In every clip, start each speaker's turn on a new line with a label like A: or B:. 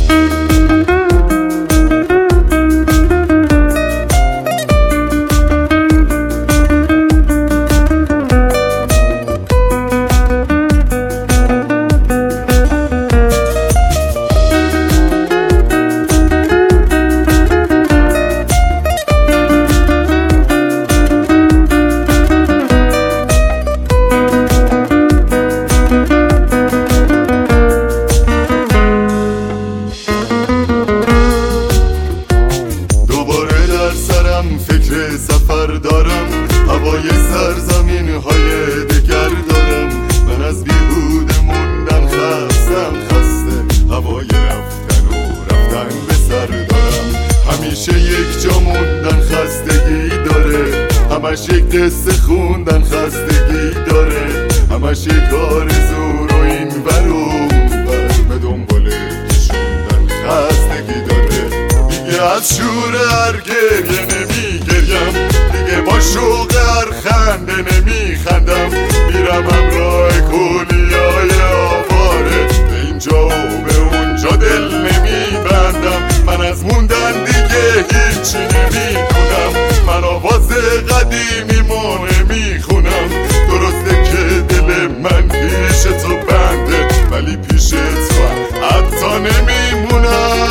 A: فکر سفر دارم، هوای سرزمین های دگر دارم. من از بیهوده موندن خسته، هوای رفتن و رفتن به سر دارم. همیشه یک جا موندن خستگی داره، همش یک قصه خوندن خستگی داره، همش یک آرزو رو این ور و اون ور به دنبال کشوندن خستگی داره. دیگه از شور هر گریه نمیگریم، دیگه با شوق هر خنده نمیخندم. میرم همراه کولیای آواره، به اینجا و به اونجا دل نمیبندم. من از موندن دیگه هیچی نمیدونم، من آواز قدیمیمو نمیخونم. درسته که دل من پیش تو بنده، ولی پیش تو حتی نمیمونم.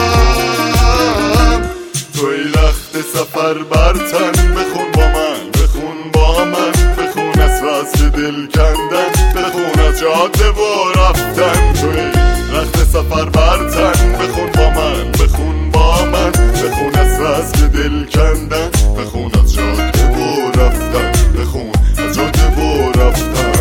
A: توی لخت سفر برتن، بخون با من، بخون با من، بخون از فصل دل کندن، بخون از جاده و رفتن. توی لخت سفر برتن، بخون با من، بخون با من، بخون از فصل دل کندن، بخون از جاده و رفتن، بخون از جاده و رفتن.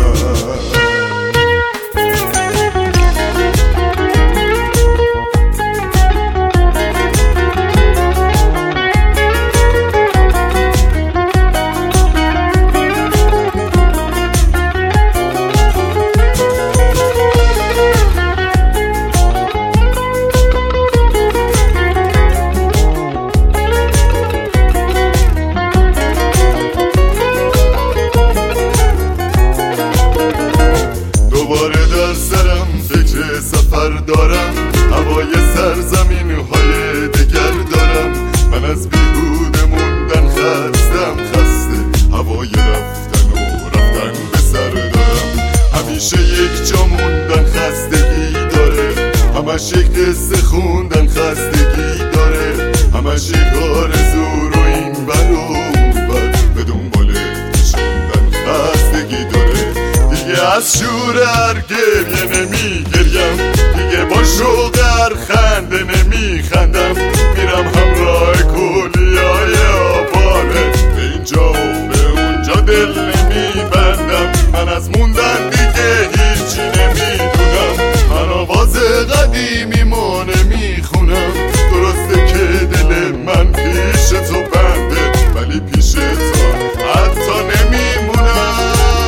A: سفر دارم، هوای سرزمین های دگر دارم. من از بیهوده موندن خسته، هوای رفتن و رفتن به سر دارم. همیشه یک جا موندن خستگی داره، همش یک قصه خوندن خستگی داره، همش یک آرزو رو این ور و اون ور به دنبال کشوندن خستگی داره. دیگه از شور هر گریه نمیگریم، دیگه با شوق هر خنده نمیخندم. میرم همراه کولیای آواره، به اینجا و به اونجا دل نمیبندم. من از موندن دیگه هیچی نمیدونم، من آواز قدیمیمو نمیخونم. درسته که دل من پیش تو بنده، ولی پیش تو حتی نمیمونم.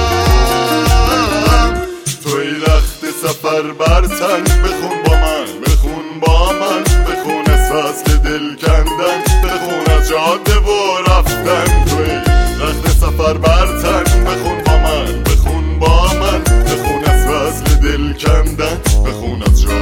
A: توی لخت سفر برتن، بخون با من، بخون با من، بخون از فصل دل کندن، بخون از جاده و رفتن. توی لخت سفر برتن، بخون با من، بخون با من، بخون از فصل دل کندن، بخون از جاده